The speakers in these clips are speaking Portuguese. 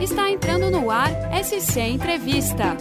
Está entrando no ar SC Entrevista.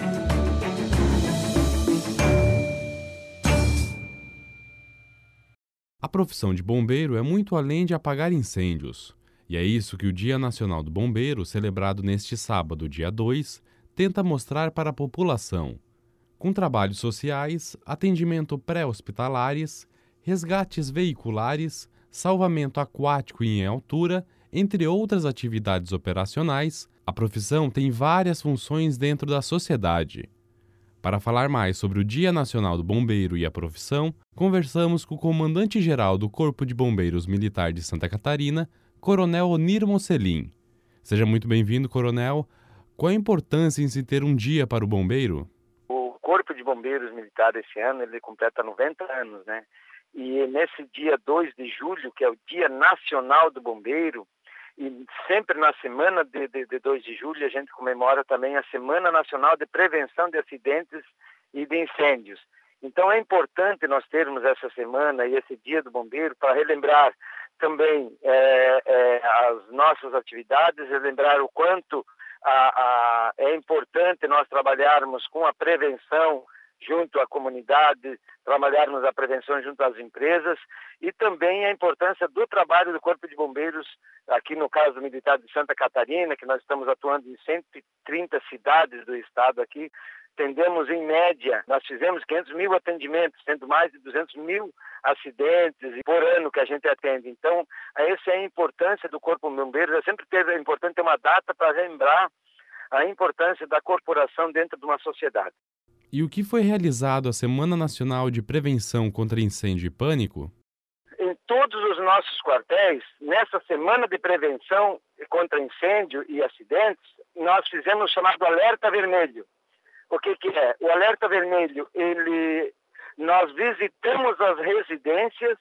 A profissão de bombeiro é muito além de apagar incêndios. E é isso que o Dia Nacional do Bombeiro, celebrado neste sábado, dia 2, tenta mostrar para a população. Com trabalhos sociais, atendimento pré-hospitalares, resgates veiculares, salvamento aquático e em altura, entre outras atividades operacionais, a profissão tem várias funções dentro da sociedade. Para falar mais sobre o Dia Nacional do Bombeiro e a profissão, conversamos com o comandante-geral do Corpo de Bombeiros Militar de Santa Catarina, Coronel Onir Mocelin. Seja muito bem-vindo, Coronel. Qual a importância em se ter um dia para o bombeiro? O Corpo de Bombeiros Militar esse ano, ele completa 90 anos, né? E nesse dia 2 de julho, que é o Dia Nacional do Bombeiro, e sempre na semana de 2 de julho a gente comemora também a Semana Nacional de Prevenção de Acidentes e de Incêndios. Então é importante nós termos essa semana e esse Dia do Bombeiro para relembrar também as nossas atividades, relembrar o quanto é importante nós trabalharmos com a prevenção junto à comunidade, trabalharmos a prevenção junto às empresas e também a importância do trabalho do Corpo de Bombeiros, aqui no caso militar de Santa Catarina, que nós estamos atuando em 130 cidades do estado aqui. Atendemos em média, nós fizemos 500 mil atendimentos, sendo mais de 200 mil acidentes por ano que a gente atende. Então, essa é a importância do Corpo de Bombeiros. É sempre importante ter uma data para lembrar a importância da corporação dentro de uma sociedade. E o que foi realizado a Semana Nacional de Prevenção contra Incêndio e Pânico? Em todos os nossos quartéis, nessa Semana de Prevenção contra Incêndio e Acidentes, nós fizemos o chamado Alerta Vermelho. O que é? O Alerta Vermelho, nós visitamos as residências,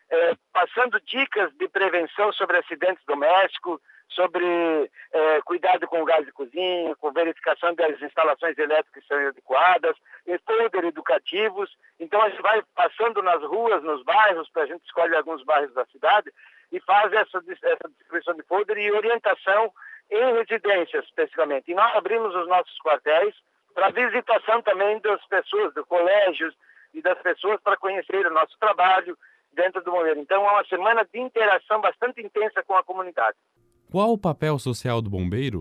passando dicas de prevenção sobre acidentes domésticos, sobre cuidado com o gás de cozinha, com verificação das instalações elétricas que são adequadas, folder educativos. Então a gente vai passando nas ruas, nos bairros, a gente escolhe alguns bairros da cidade e faz essa distribuição de folder e orientação em residências, especificamente. E nós abrimos os nossos quartéis para visitação também das pessoas, dos colégios e das pessoas para conhecer o nosso trabalho dentro do bombeiro. Então é uma semana de interação bastante intensa com a comunidade. Qual o papel social do bombeiro?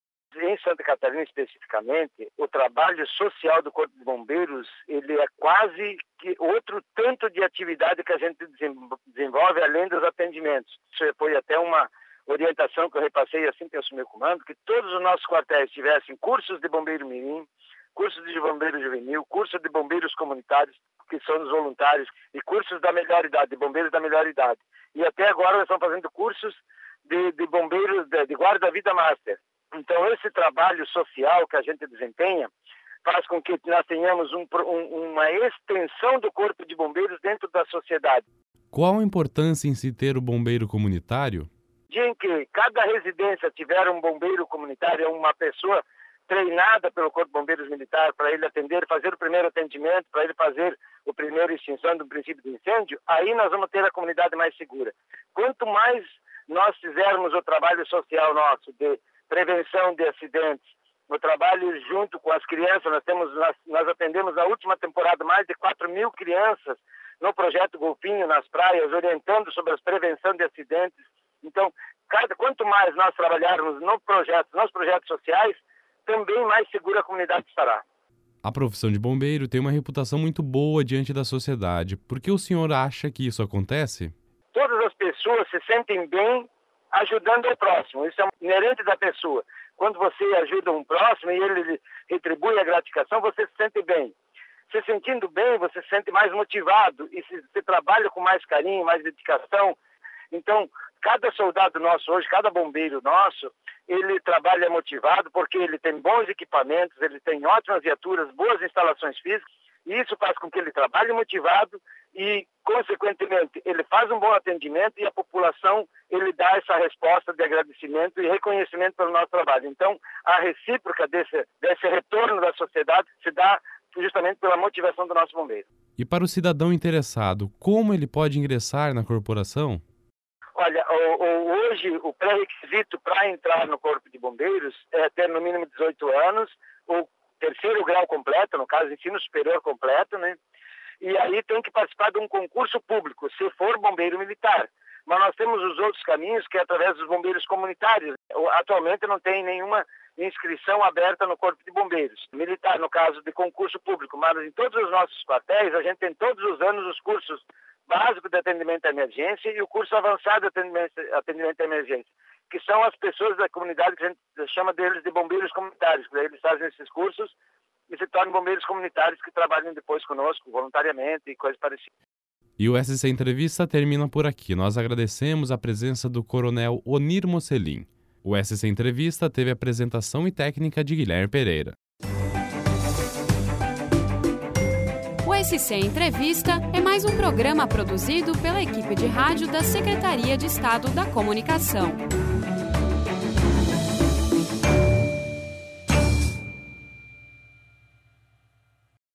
Em Santa Catarina, especificamente, o trabalho social do Corpo de Bombeiros, ele é quase que outro tanto de atividade que a gente desenvolve além dos atendimentos. Isso foi até uma orientação que eu repassei assim que eu assumi o comando, que todos os nossos quartéis tivessem cursos de bombeiro mirim, cursos de bombeiro juvenil, cursos de bombeiros comunitários, que são os voluntários, e cursos da melhor idade, de bombeiros da melhor idade. E até agora nós estamos fazendo cursos de bombeiros, de guarda-vida master. Então, esse trabalho social que a gente desempenha faz com que nós tenhamos uma extensão do Corpo de Bombeiros dentro da sociedade. Qual a importância em se ter o bombeiro comunitário? Dia em que cada residência tiver um bombeiro comunitário, uma pessoa treinada pelo Corpo de Bombeiros Militar para ele atender, fazer o primeiro atendimento, para ele fazer o primeiro extinção do princípio de incêndio, aí nós vamos ter a comunidade mais segura. Quanto mais nós fizermos o trabalho social nosso de prevenção de acidentes, o trabalho junto com as crianças, nós atendemos na última temporada mais de 4 mil crianças no projeto Golfinho, nas praias, orientando sobre a prevenção de acidentes. Então, quanto mais nós trabalharmos nos projetos sociais, também mais segura a comunidade estará. A profissão de bombeiro tem uma reputação muito boa diante da sociedade. Por que o senhor acha que isso acontece? Todas as pessoas se sentem bem ajudando o próximo. Isso é inerente da pessoa. Quando você ajuda um próximo e ele retribui a gratificação, você se sente bem. Se sentindo bem, você se sente mais motivado e se trabalha com mais carinho, mais dedicação. Então, cada soldado nosso hoje, cada bombeiro nosso, ele trabalha motivado porque ele tem bons equipamentos, ele tem ótimas viaturas, boas instalações físicas, e isso faz com que ele trabalhe motivado e, consequentemente, ele faz um bom atendimento e a população, ele dá essa resposta de agradecimento e reconhecimento pelo nosso trabalho. Então, a recíproca desse retorno da sociedade se dá justamente pela motivação do nosso bombeiro. E para o cidadão interessado, como ele pode ingressar na corporação? Olha, hoje o pré-requisito para entrar no Corpo de Bombeiros é ter no mínimo 18 anos, o terceiro grau completo, no caso ensino superior completo, né? E aí tem que participar de um concurso público, se for bombeiro militar. Mas nós temos os outros caminhos, que é através dos bombeiros comunitários. Atualmente não tem nenhuma inscrição aberta no Corpo de Bombeiros militar, no caso de concurso público, mas em todos os nossos quartéis a gente tem todos os anos os cursos básico de atendimento à emergência e o curso avançado de atendimento à emergência, que são as pessoas da comunidade que a gente chama deles de bombeiros comunitários, que daí eles fazem esses cursos e se tornam bombeiros comunitários que trabalham depois conosco, voluntariamente e coisas parecidas. E o SC Entrevista termina por aqui. Nós agradecemos a presença do Coronel Onir Mocelin. O SC Entrevista teve apresentação e técnica de Guilherme Pereira. O SC Entrevista é mais um programa produzido pela equipe de rádio da Secretaria de Estado da Comunicação.